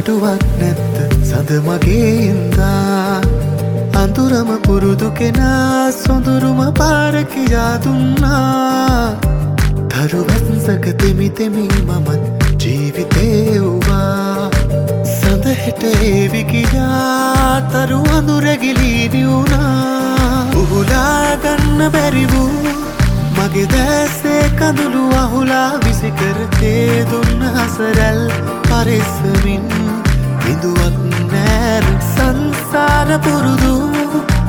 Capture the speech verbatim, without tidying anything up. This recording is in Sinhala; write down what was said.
නඩුවක් නැත්ත සඳ මගේ ඉඳා අඳුරම පුරුදු කෙනා සොඳුරුම පාර කියා දුන්නා තරු වැස්සක තෙමි තෙමි මමත් ජීවිතේ වුණා සඳ හෙට ඒවි කියා තරු අඳුර ගිලීනි වුණා උහුලා ගන්න බැරි වූ මගේ දැසේ කඳුළු අහුලා විසිකර තේ දුන්න හසරැල් පරිස්සමින් විඳුවක් නෑර සංසාර පුරුදු